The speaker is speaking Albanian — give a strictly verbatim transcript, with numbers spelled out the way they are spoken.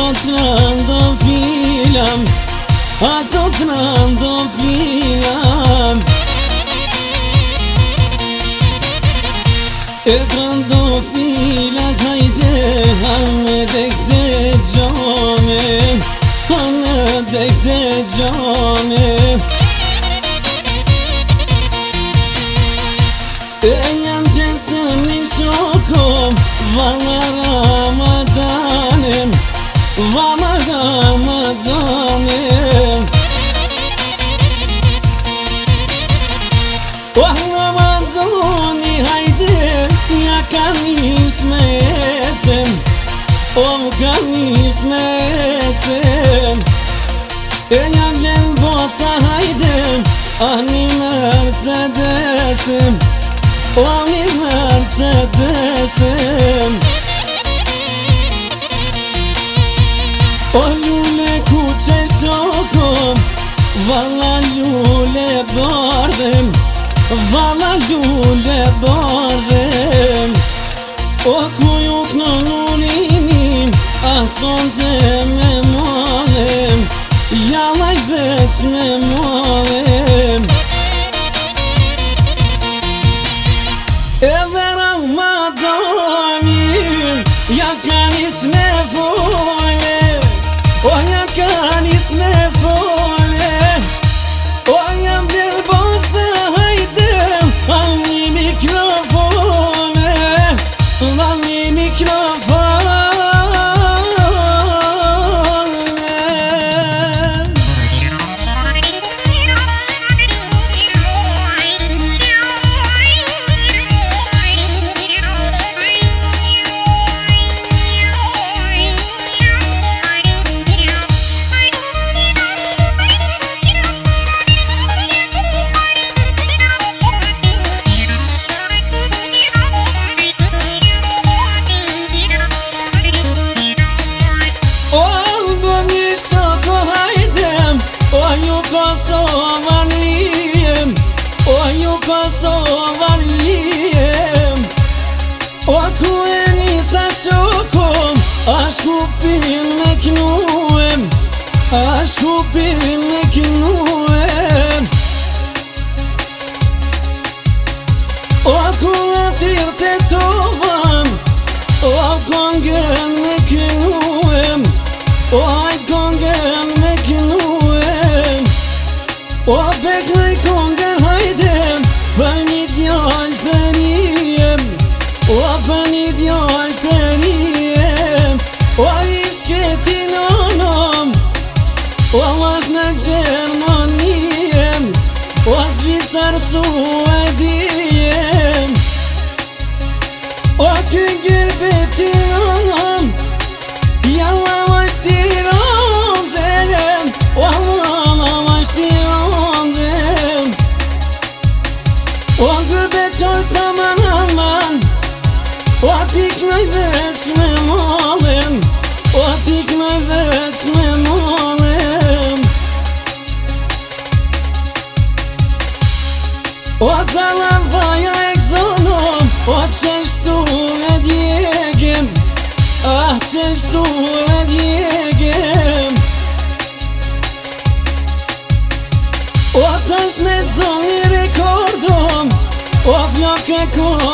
trëndofilam, ato trëndofilam. E trëndofilat hajde hanë dek dhe gjone, hanë dek dhe gjone. E janë qesën një shokom, vala Ramadanem, vala Ramadanem. Oh Ramadani hajde, ja ka nis me ecem, oh ka nis me ecem. E ja vlen boca hajde, ah një Mercedesem, oh një Mercedesem. Oh lule ku që shokom, vala lule bardhem, vala lule bardhem. Oh ku ju kënë nunimin, ason të me molem, jalaj veç me molem. Edhe Ramadani, ja ka nis me fole, oh ja ka nis me fole. Oh jam bler boca hajde, al një mikrofone, al një mikrofone. Kosovan lijem, oh ju Kosovan lijem. O ku e nisa shokom, ash kupin me knuem, ash kupin me knuem. O ku atir të tovan, o kongën me knuem, o aj kongën me knuem. O bek në i kongën hajdem, për një djallë të njem, o për një djallë të njem. O ishketi nënëm, o është në Gjermaniem, o Zvicër Suediem. O kë gërbeti nënëm, jalla është tiron zelem, o mama është tiron zelem. O gërbet qoj të aman aman, o tik në veç me molem, o tik në veç me molem. O të lavaja e këzonom, o qeshtu e djegem, ah qeshtu e djegem. O tash me zoni rekordom, o flok e kordom.